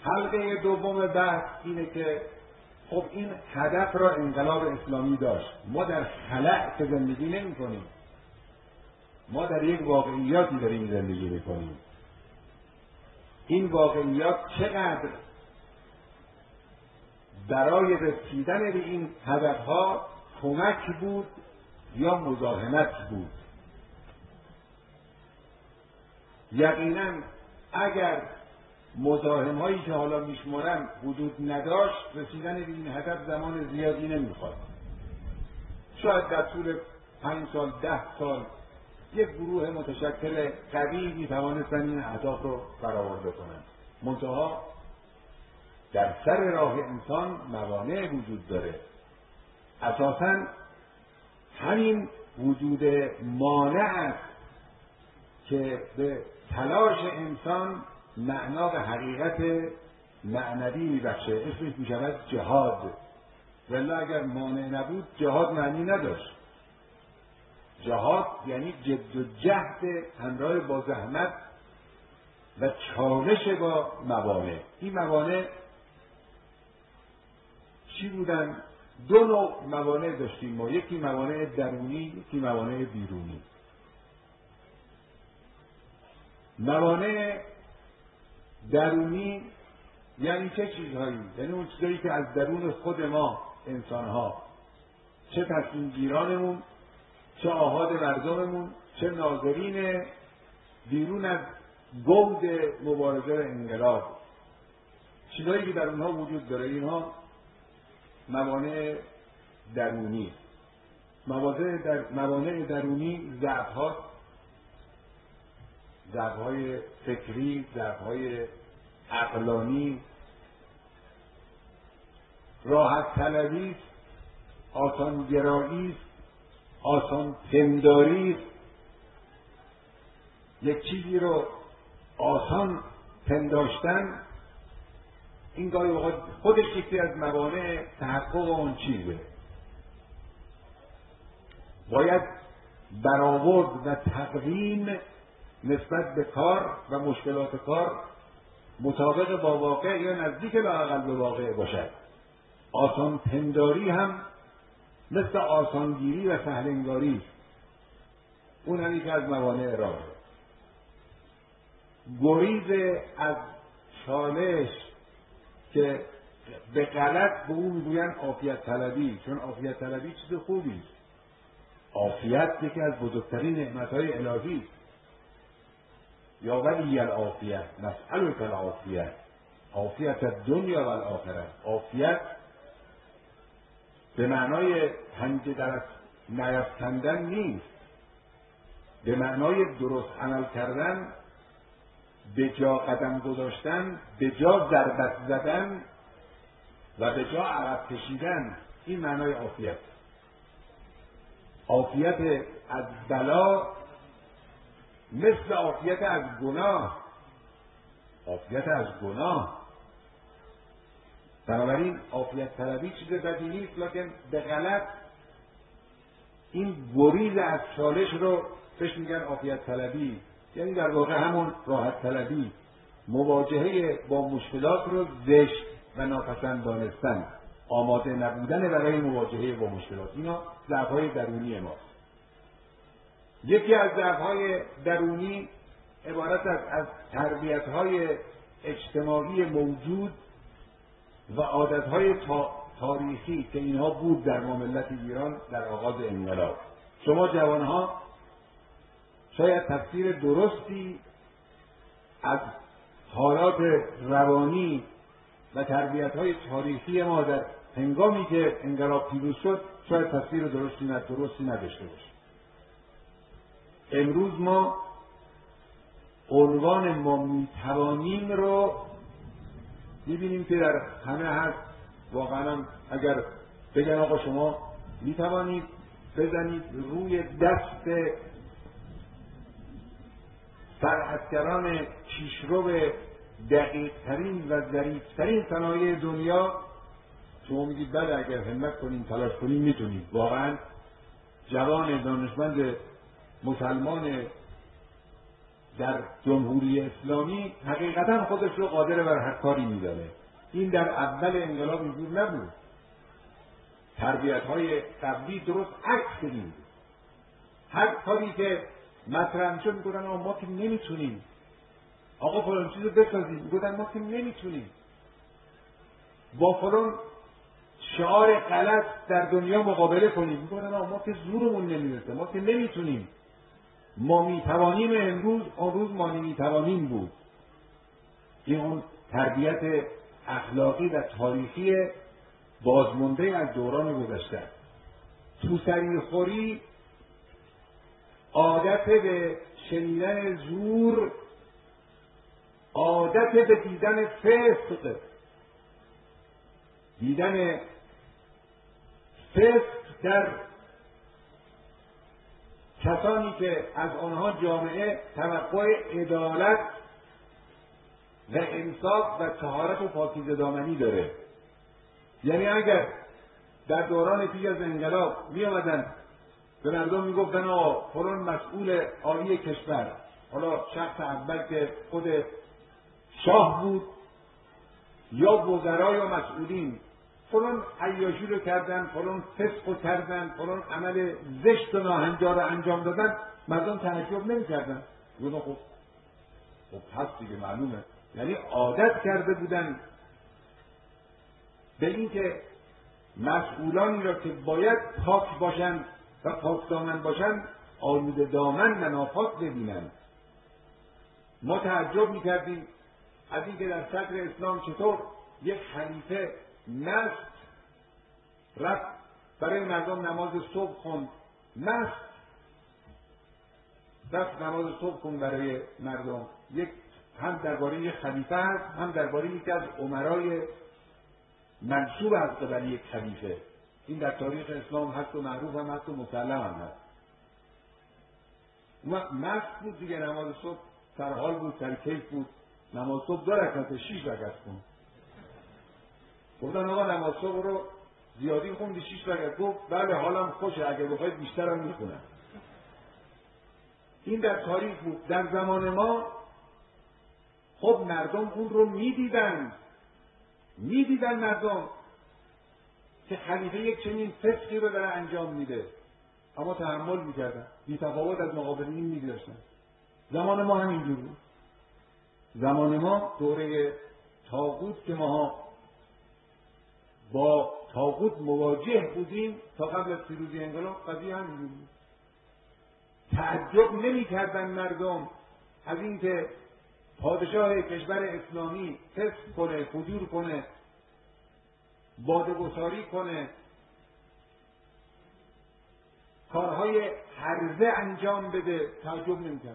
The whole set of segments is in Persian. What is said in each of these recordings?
حلقه دوم بحث اینه که خب این هدف را انقلاب اسلامی داشت. ما در خلأ که زندگی نمی کنیم، ما در یک واقعیاتی داریم زندگی می کنیم. این واقعیات چقدر برای رسیدن به این هدفها کمک بود یا مزاحمت بود. یقینا اگر مزاحم‌هایی که حالا میشمارم وجود نداشت، رسیدن به این هدف زمان زیادی نمیخواد. شاید در طول 5 سال 10 سال یک گروه متشکل قوی میتوانستن این اهداف رو برآورده کنند. منتها در سر راه انسان موانع وجود داره. اساساً همین وجود مانع است که به تلاش انسان معنا و حقیقت معنوی میبخشه. اسمش میشود جهاد. ولی اگر مانع نبود جهاد معنی نداشت. جهاد یعنی جد و جهد همراه با زحمت و چالش با موانع. این موانع چی بودن؟ 2 نوع موانع داشتیم ما. یکی موانع درونی، یکی موانع بیرونی. موانع درونی یعنی چه چیزهایی؟ یعنی اون چیزهایی که از درون خود ما انسانها، چه تصمیم گیرانمون، چه آحاد مردممون، چه ناظرین بیرون از گود مبارزه و انقلاب، چیزهایی که در اونها وجود داره، اینها موانع درونی. موانع درونی ضعف‌های فکری، ضعف‌های عقلانی، راحت طلبی، آسانگرایی، آسان پنداری، یک چیزی رو آسان پنداشتن. این گاهی اوقات خودش یکی از موانع تحقق اون چیزه. باید برآورد و تقویم نسبت به کار و مشکلات کار مطابق با واقع یا نزدیک لااقل به واقع باشد. آسان پنداری هم مثل آسانگیری و سهلنگاری، اون هم یکی از موانع راهه. گریز از چالش که به غلط به اون میگوین عافیت طلبی، چون عافیت طلبی چیز خوبی است. عافیت یکی از بزرگترین نعمت‌های الهی است. یا ولی العافیت نسألک العافیت، عافیت الدنیا و الاخره. عافیت به معنای پنجه در نیافکندن نیست، به معنای درست عمل کردن، به جا قدم گذاشتن، به جا ضربت زدن و به جا عقب کشیدن. این معنای عافیت. عافیت از بلا مثل عافیت از گناه. عافیت از گناه. بنابراین عافیت طلبی چیز بدی نیست، لکن به غلط این گریز از چالش رو بهش میگن عافیت طلبی. یعنی در واقع همون راحت طلبی، مواجهه با مشکلات رو زشت و ناپسند دانستن، آماده نبودن برای مواجهه با مشکلات. اینا ضعف‌های درونی ماست. یکی از ضعف‌های درونی عبارت از تربیت‌های اجتماعی موجود و عادت‌های تاریخی که اینها بود در ما ملت ایران در آغاز انقلاب. شما جوانها شاید تفسیر درستی از حالات روانی و تربیت‌های تاریخی ما در هنگامی که انقلاب پیروز شد شاید تفسیر درستی نداشته باشه. امروز ما عنوان ما میتوانیم رو میبینیم که در همه هست. واقعا اگر بگن آقا شما میتوانید بزنید روی دست صنعتگران پیشرو دقیق‌ترین و ظریف‌ترین صنایع دنیا، شما میگید بله اگر همت کنیم تلاش کنیم میتونید. واقعا جوان دانشمند مسلمان در جمهوری اسلامی حقیقتا خودش رو قادر بر هر کاری می‌دانه. این در اول انقلاب اینجور نبود. تربیت‌های قبلی درست عکس این بود. هر کاری که مطرح می‌شد میگفتن ما که نمیتونیم. آقا فلان چیزو بسازیم، میگفتن ما که نمیتونیم. با فلان شعار غلط در دنیا مقابله کنیم، میگفتن ما که زورمون نمیرسه، ما که نمیتونیم. ما میتوانیم امروز، اون روز ما نمیتوانیم بود. این اون تربیت اخلاقی و تاریخی بازمانده از دوران گذشته. تو سریخوری، عادت به شنیدن زور، عادت به دیدن فسق، دیدن فسق در کسانی که از آنها جامعه توقع عدالت و انصاف و طهارت و پاکیزه دامنی داره. یعنی اگر در دوران پیش از انقلاب می آمدن به مردم می گفتن فلان مسئول عالی کشور، حالا شخص اول که خود شاه بود یا وزرا یا مسئولین، فلان عیاشی رو کردن، فلان فسق رو کردن، فلان عمل زشت و ناهنجار رو انجام دادن، مردم تعجب نمی کردن. خب هست دیگه، معلومه. یعنی عادت کرده بودن به این که مسئولانی را که باید پاک باشن و پاک دامن باشن آلوده دامن و ناپاک ببینن. ما تعجب میکردیم از این که در صدر اسلام چطور یک خلیفه مست رفت برای مردم نماز صبح خوند، مست رفت نماز صبح خوند برای مردم. یک هم درباره یک خلیفه هست، هم درباره یکی از امرای منصوب از قبل یک خلیفه. این در تاریخ اسلام هست و معروف هم هست و مسلم هم هست. مست بود دیگه، نماز صبح سرحال بود، سرکیف بود. نماز صبح 2 رکعت 6 رکعت خوند. گفتن آقا نماز صبح رو زیادی خوندی 6 رکعت؟ گفت بله حالم خوشه، اگه بخواید بیشترم میخونم. این در تاریخ بود. در زمان ما خب مردم اون رو میدیدن مردم که خلیفه یک چنین فسقی رو داره انجام میده، اما تحمل میکردن، بی تفاوت از مقابلین میگذاشتن. زمان ما همینجور بود. زمان ما دوره طاغوت که ما با طاغوت مواجه بودیم تا قبل از پیروزی انقلاب، قضیه همینجور بود. تعجب نمیکردن مردم از اینکه پادشاه کشور اسلامی فسق کنه، فجور کنه، باده‌گساری کنه، کارهای هرزه انجام بده. تعجب نمی‌کردن.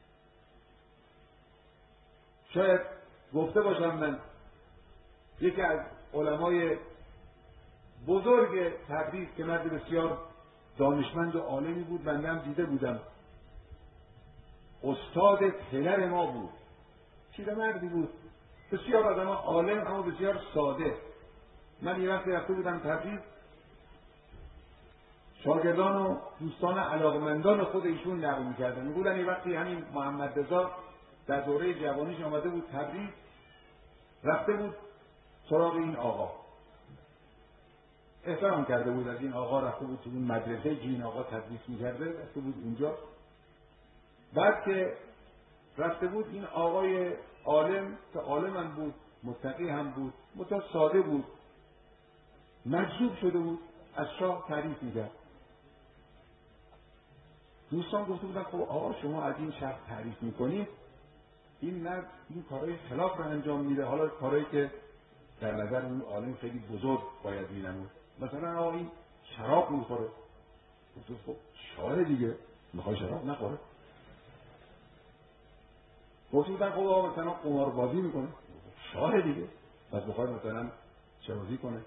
شاید گفته باشم من یکی از علمای بزرگ تبریز که مرد بسیار دانشمند و عالمی بود، بنده هم دیده بودم، استاد پدر ما بود، پیرمردی بود، بسیار آدم عالم اما بسیار ساده. من یه وقتی رفته بودم تبریز، شاگردان و دوستان علاقمندان خود ایشون نقل می‌کردن، میگفتن یه وقتی همین محمد رضا در دوره جوانیش آمده بود تبریز، رفته بود سراغ این آقا، احترام کرده بود از این آقا، رفته بود تو اون مدرسه که این آقا تدریس می‌کرده، رفته بود اونجا. بعد که رفته بود این آقای عالم که عالم هم بود، متقی هم بود، متأ ساده بود، مجذوب شده بود، از شاه تعریف می‌کرد. دوستان گفته بودن خب آقا شما از این شخص تعریف می‌کنید، این مرد این کارهای خلاف رو انجام میده، حالا کارهایی که در نظر اون عالم خیلی بزرگ باید می‌نمود، مثلا آقا این شراب می‌خوره. گفت خب شاه دیگه، می‌خواد شراب نخوره. گفت بودن خب آقا مثلا قماربازی می‌کنه. شاه دیگه، پس بخواد مثلا چه بازی کنه.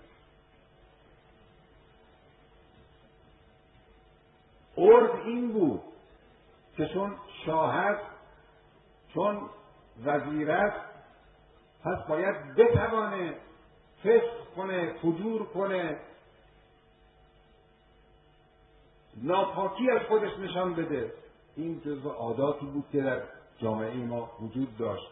عرف این بود که چون شاه است، چون وزیر است، پس باید بتوانه فسق کنه، فجور کنه، ناپاکی از خودش نشان بده. این جزو عاداتی بود که در جامعه ما وجود داشت.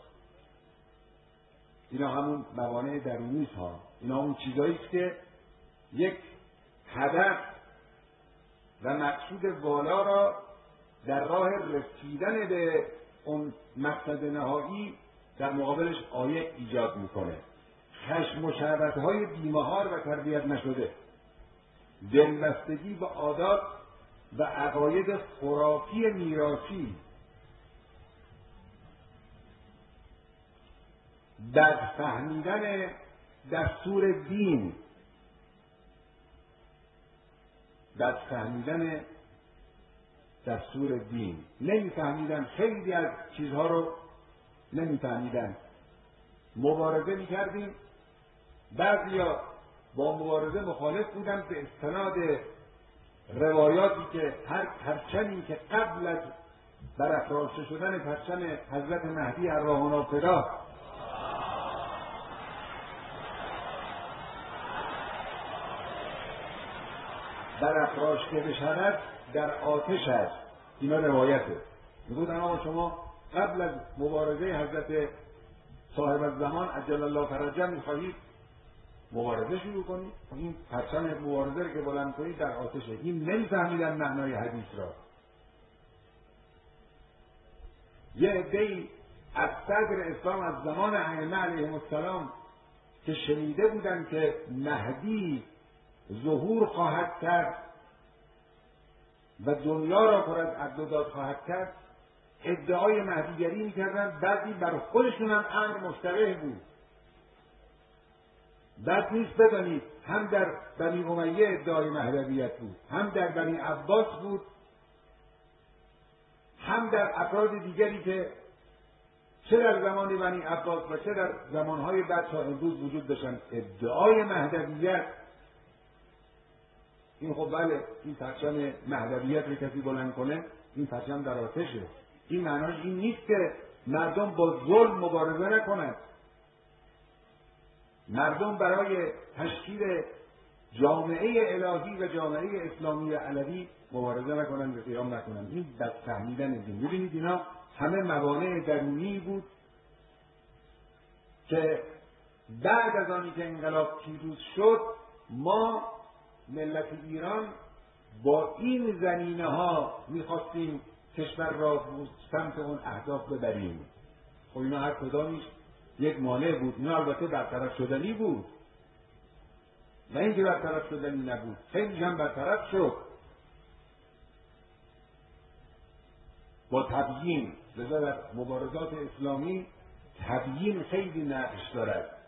اینا همون موانع درونی است ها. اینا اون چیزایی است که یک هدف و مقصود والا را در راه رسیدن به اون مقصد نهایی در مقابلش عایق ایجاد میکنه. خشم و شهوت‌های بی‌مهار و تربیت نشده، دلبستگی به عادات و عقاید خرافی میراثی، بد فهمیدن دستور دین، نمیفهمیدن، خیلی از چیزها رو نمیفهمیدن. مبارزه میکردیم، بعضیا با مبارزه مخالف بودن به استناد روایاتی که هر پرچمی که قبل از برافراشته شدن پرچم حضرت مهدی ارواحنا فدا برافراشته بشود در آتش است. اینا روایته. میگفتن آقا شما قبل از مبارزه حضرت صاحب الزمان عجل الله فرجه میخواهید مبارزه شروع کنید، این پرچم مبارزه رو که بلند کنید در آتشه. این نمیفهمیدن معنای حدیث را. یه عده‌ای از صدر اسلام از زمان ائمه علیهم السلام که شنیده بودن که مهدی ظهور خواهد کرد و دنیا را پر از عدل و داد خواهد کرد، ادعای مهدیگری میکردن. بعدی بر خودشون هم امر مشتبه بود. بد نیست بدانید هم در بنی امیه ادعای مهدویت بود، هم در بنی عباس بود، هم در افراد دیگری که چه در زمان بنی عباس و چه در زمانهای بعد تا امروز وجود داشتن. ادعای مهدویت، این خب بله، این پرچم مهدویت رو کسی بلند کنه، این پرچم در آتشه. این معناش این نیست که مردم با ظلم مبارزه نکنند. مردم برای تشکیل جامعه الهی و جامعه اسلامی علوی مبارزه نکنند و قیام نکنند. این بد فهمیدن دین. ببینید اینا همه موانع درونی بود که بعد از آنی که انقلاب پیروز شد، ما ملت ایران با این زمینه ها میخواستیم کشور را سمت اون اهداف ببریم. خب اینا هر کدامیش یک مانع بود. اینا البته برطرف شدنی بود، نه اینکه برطرف شدنی نبود، خیلی هم برطرف شد با تبیین. لذا در مبارزات اسلامی تبیین خیلی نقش دارد.